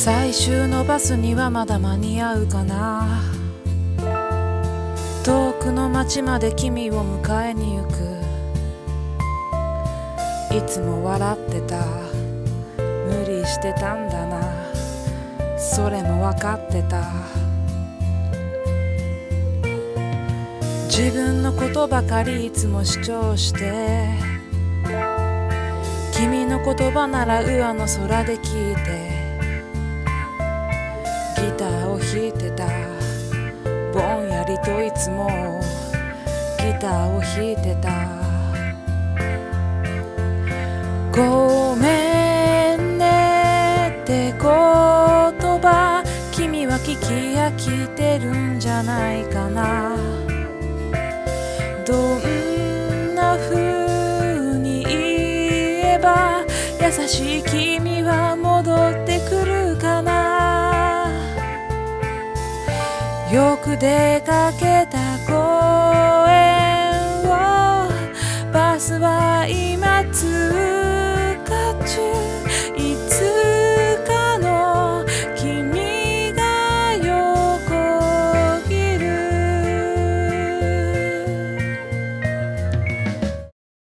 最終のバスにはまだ間に合うかな。遠くの街まで君を迎えに行く。いつも笑ってた、無理してたんだな、それも分かってた。自分のことばかりいつも主張して、君の言葉なら上の空で聞いて、ギターを弾いてた、ぼんやりといつもギターを弾いてた。ごめんねって言葉、君は聞き飽きてるんじゃないかな。どんな風に言えば優しい君は戻ってくるかな。よく出かけた公園をバスは